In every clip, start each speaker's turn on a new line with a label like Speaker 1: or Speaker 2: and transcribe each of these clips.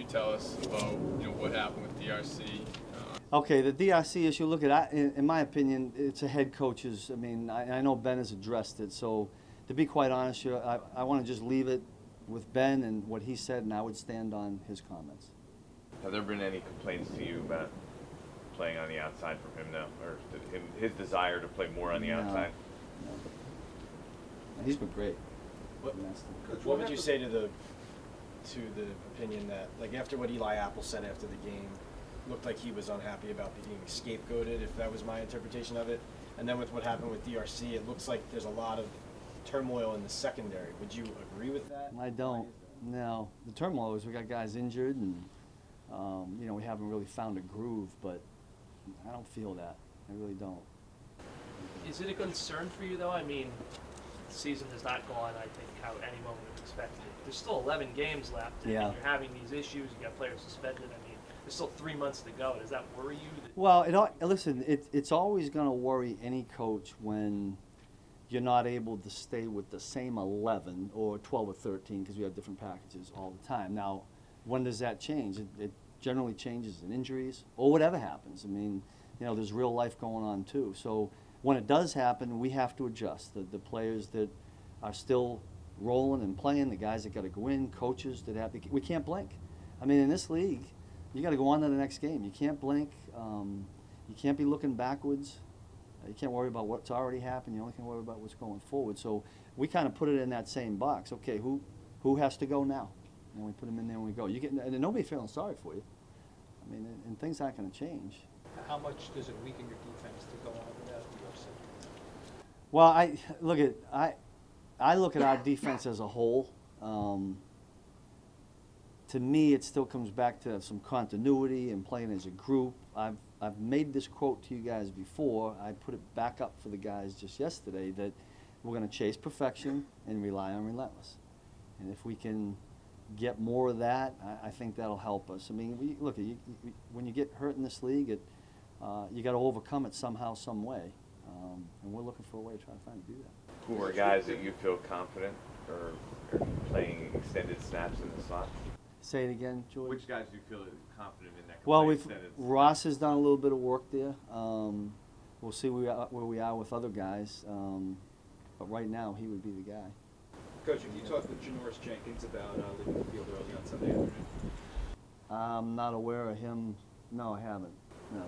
Speaker 1: tell us about what happened with DRC?
Speaker 2: Okay, the DRC issue. Look at, in my opinion, it's a head coach's. I mean, I know Ben has addressed it. So, to be quite honest, I want to just leave it with Ben and what he said, and I would stand on his comments.
Speaker 3: Have there been any complaints to you about playing on the outside from him now, or his desire to play more on the outside?
Speaker 2: No. He's been great.
Speaker 4: What would you say to the opinion that, like, after what Eli Apple said after the game, looked like he was unhappy about being scapegoated, if that was my interpretation of it, and then with what happened with DRC, it looks like there's a lot of turmoil in the secondary. Would you agree with that?
Speaker 2: I don't. No. The turmoil is we got guys injured, and we haven't really found a groove, but I don't feel that. I really don't.
Speaker 5: Is it a concern for you, though? I mean, the season has not gone, I think, how anyone would have expected. There's still 11 games left, and
Speaker 2: yeah.
Speaker 5: You're having these issues. You got players suspended. I mean, there's still 3 months to go. Does that worry you?
Speaker 2: Well, listen, it's always going to worry any coach when you're not able to stay with the same 11 or 12 or 13 because we have different packages all the time. Now, when does that change? It generally changes in injuries or whatever happens. I mean, there's real life going on too. So when it does happen, we have to adjust. The players that are still rolling and playing, the guys that got to go in, coaches that have to, we can't blink. I mean, in this league, you got to go on to the next game. You can't blink. You can't be looking backwards. You can't worry about what's already happened. You only can worry about what's going forward. So we kind of put it in that same box. Okay, who has to go now? And we put them in there and we go. And nobody's feeling sorry for you. I mean, and things aren't going to change.
Speaker 6: How much does it weaken your defense to go on without DRC?
Speaker 2: Well, I look at our defense as a whole. To me, it still comes back to some continuity and playing as a group. I've made this quote to you guys before. I put it back up for the guys just yesterday that we're going to chase perfection and rely on relentless. And if we can get more of that, I think that'll help us. I mean, when you get hurt in this league, you got to overcome it somehow, some way. And we're looking for a way to try to find to do that.
Speaker 3: Who are guys that you feel confident or playing extended snaps in the slot?
Speaker 2: Say it again, George.
Speaker 3: Which guys do you feel confident in that?
Speaker 2: Well, Ross has done a little bit of work there. We'll see where we are with other guys. But right now, he would be the guy.
Speaker 7: Coach, have you talked with Janoris Jenkins about leaving the field early on Sunday afternoon?
Speaker 2: I'm not aware of him. No, I haven't. No.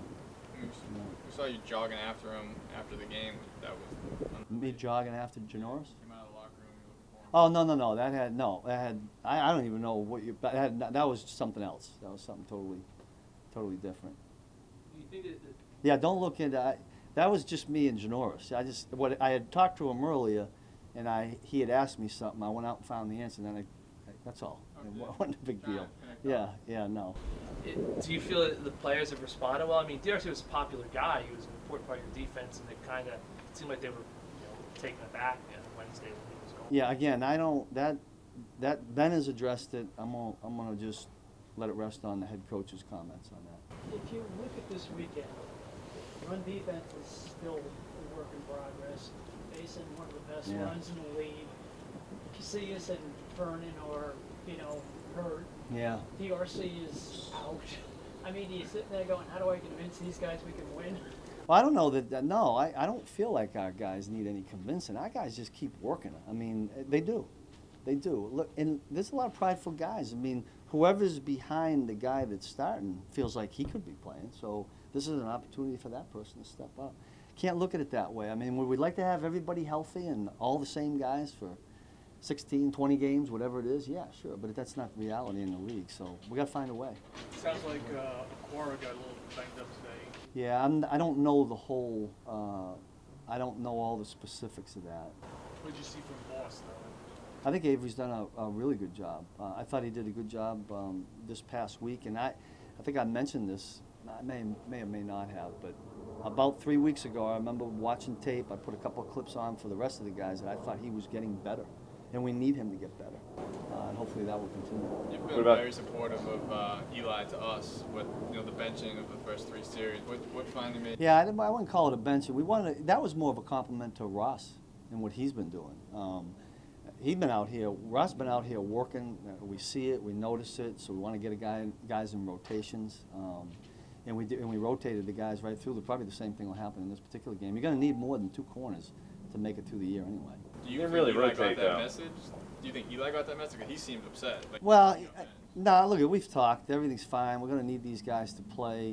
Speaker 1: We saw you jogging after him after the game. That was
Speaker 2: me jogging after Janoris?
Speaker 1: Came out of the locker room. You looking for him.
Speaker 2: Oh, That had. I don't even know what you. That was something else. That was something totally different.
Speaker 5: Do you think that?
Speaker 2: Yeah, don't look into. That was just me and Janoris. I had talked to him earlier, and he had asked me something. I went out and found the answer, and then that's all. Okay. It wasn't a big deal. Yeah, no.
Speaker 5: Do you feel that the players have responded well? I mean, DRC was a popular guy. He was an important part of your defense, and it kind of seemed like they were taken aback on Wednesday when he was going.
Speaker 2: Yeah, again, I don't. That Ben has addressed it. I'm gonna just let it rest on the head coach's comments on that.
Speaker 8: If you look at this weekend, run defense is still a work in progress, facing one of the best runs in the league. Casillas and Vernon are, hurt.
Speaker 2: Yeah.
Speaker 8: DRC is out. I mean, he's sitting there going, how do I convince these guys we can win?
Speaker 2: Well, I don't know that. No, I don't feel like our guys need any convincing. Our guys just keep working. I mean, they do. They do. Look, and there's a lot of prideful guys. I mean, whoever's behind the guy that's starting feels like he could be playing. So this is an opportunity for that person to step up. Can't look at it that way. I mean, would we like to have everybody healthy and all the same guys for 16, 20 games, whatever it is? Yeah, sure. But that's not reality in the league. So we got to find a way.
Speaker 6: Sounds like Aquara got a little banged up today.
Speaker 2: Yeah, I don't know the whole. I don't know all the specifics of that.
Speaker 6: What did you see from Boss, though?
Speaker 2: I think Avery's done a really good job. I thought he did a good job this past week, and I think I mentioned this. I may or may not have, but about 3 weeks ago, I remember watching tape. I put a couple of clips on for the rest of the guys, and I thought he was getting better, and we need him to get better, and hopefully that will continue.
Speaker 1: You've been very supportive of Eli to us with the benching of the first 3 series. What finally made?
Speaker 2: Yeah, I wouldn't call it a benching. That was more of a compliment to Ross and what he's been doing. he's been out here, Russ been out here working, we see it, we notice it, so we want to get guys in rotations. And we rotated the guys right through. Probably the same thing will happen in this particular game. You're going to need more than 2 corners to make it through the year anyway.
Speaker 1: Do you
Speaker 3: They
Speaker 1: think
Speaker 3: really
Speaker 1: Eli
Speaker 3: rotate,
Speaker 1: got that
Speaker 3: though.
Speaker 1: message? Do you think Eli got that message? 'Cause he seemed upset. Like,
Speaker 2: Well,
Speaker 1: you know,
Speaker 2: nah, look, we've talked. Everything's fine. We're going to need these guys to play.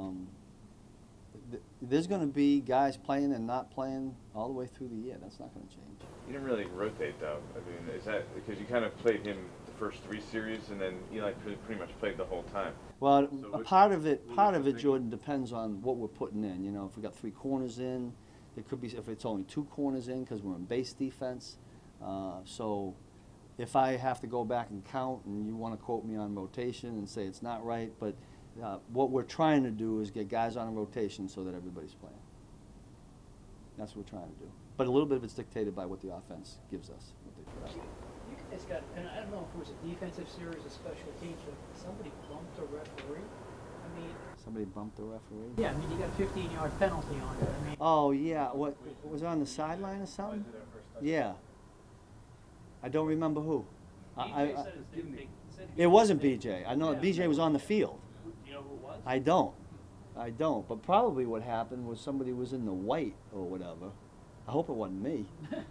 Speaker 2: There's going to be guys playing and not playing all the way through the year. That's not going to change.
Speaker 3: You didn't really rotate though. I mean, is that because you kind of played him the first 3 series and then Eli pretty much played the whole time?
Speaker 2: Well,
Speaker 3: So
Speaker 2: a
Speaker 3: what-
Speaker 2: part of it,
Speaker 3: what was the thinking?
Speaker 2: Jordan, depends on what we're putting in. You know, if we got 3 corners in, it could be if it's only 2 corners in because we're in base defense. So if I have to go back and count, and you want to quote me on rotation and say it's not right, but what we're trying to do is get guys on a rotation so that everybody's playing. That's what we're trying to do. But a little bit of it's dictated by what the offense gives us, what they put out.
Speaker 8: You guys got, and I don't know if it was a defensive series or special teams, but somebody bumped a referee. I mean,
Speaker 2: Somebody bumped the referee?
Speaker 8: yeah, I mean, you got a 15-yard penalty on it. I mean,
Speaker 2: Oh, yeah. What, was it on the sideline or something? Yeah. I don't remember who.
Speaker 5: BJ said his name, said
Speaker 2: It wasn't BJ. I know BJ was on the field.
Speaker 5: You know who it was?
Speaker 2: I don't. But probably what happened was somebody was in the white or whatever. I hope it wasn't me.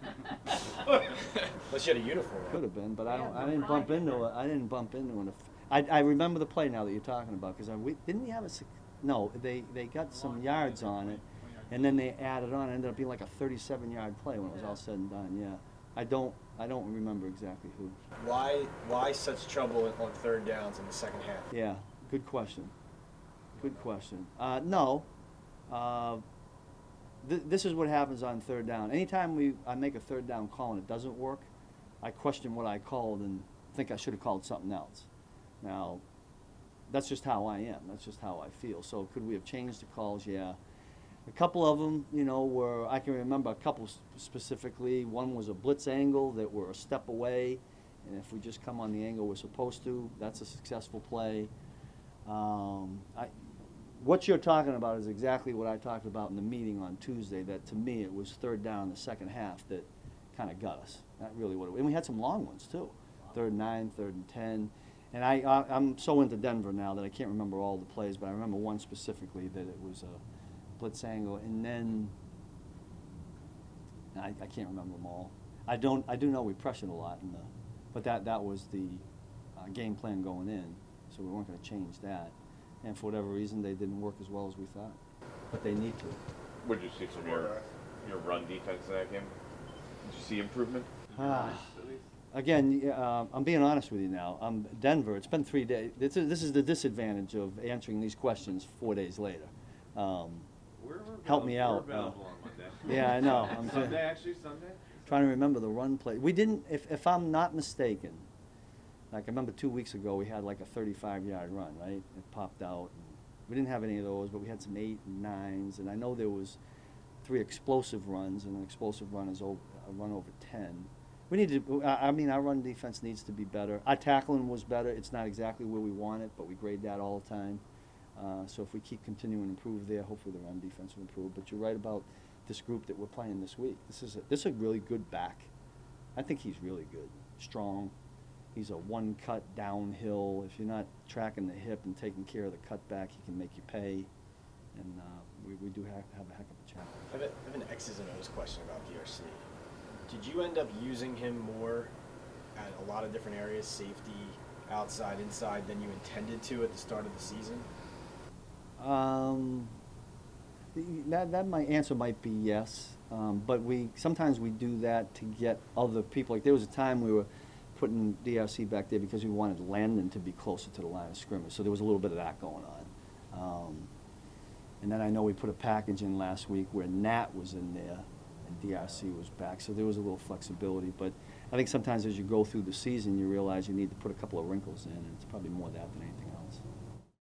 Speaker 4: Unless you had a uniform
Speaker 2: Could
Speaker 4: on.
Speaker 2: have been, but I
Speaker 8: Yeah,
Speaker 2: don't.
Speaker 8: but
Speaker 2: I didn't bump
Speaker 8: I-
Speaker 2: into it. I didn't bump into it. I remember the play now that you're talking about because didn't we have a no? They got some yards on it, and then they added on. It ended up being like a 37-yard play when it was all said and done. Yeah, I don't remember exactly who.
Speaker 4: Why such trouble on 3rd downs in the second half?
Speaker 2: Yeah, good question. Good question. No. This is what happens on 3rd down. Anytime I make a 3rd down call and it doesn't work, I question what I called and think I should have called something else. Now, that's just how I am. That's just how I feel. So could we have changed the calls? Yeah. A couple of them, you know, were, I can remember a couple specifically. One was a blitz angle that we're a step away, and if we just come on the angle we're supposed to, that's a successful play. What you're talking about is exactly what I talked about in the meeting on Tuesday, that to me it was 3rd down in the second half that kind of got us. Not really what it was. And we had some long ones too. 3rd and 9, 3rd and 10. And I'm so into Denver now that I can't remember all the plays, but I remember one specifically that it was a blitz angle, and then I can't remember them all. I do know we pressured a lot, but that was the game plan going in, so we weren't going to change that. And for whatever reason, they didn't work as well as we thought, but they need to.
Speaker 3: What did you see from your run defense in that game? Did you see improvement?
Speaker 2: Again, I'm being honest with you now. Denver, it's been 3 days. This is the disadvantage of answering these questions 4 days later. Help me out. Yeah, I know. I'm
Speaker 3: Sunday?
Speaker 2: trying to remember the run play. We didn't, if I'm not mistaken, like I remember 2 weeks ago, we had like a 35-yard run, right? It popped out. We didn't have any of those, but we had some 8 and 9s, and I know there was 3 explosive runs, and an explosive run is a run over 10. We need to, I mean, our run defense needs to be better. Our tackling was better. It's not exactly where we want it, but we grade that all the time. So if we keep continuing to improve there, hopefully the run defense will improve. But you're right about this group that we're playing this week. This is a really good back. I think he's really good, strong. He's a one-cut downhill. If you're not tracking the hip and taking care of the cutback, he can make you pay. And we do have a heck of a challenge.
Speaker 4: I have an X's and O's question about DRC. Did you end up using him more at a lot of different areas, safety, outside, inside, than you intended to at the start of the season?
Speaker 2: That my answer might be yes, but sometimes we do that to get other people. Like there was a time we were putting DRC back there because we wanted Landon to be closer to the line of scrimmage, so there was a little bit of that going on. And then I know we put a package in last week where Nat was in there and DRC was back, so there was a little flexibility. But I think sometimes as you go through the season, you realize you need to put a couple of wrinkles in, and it's probably more that than anything else.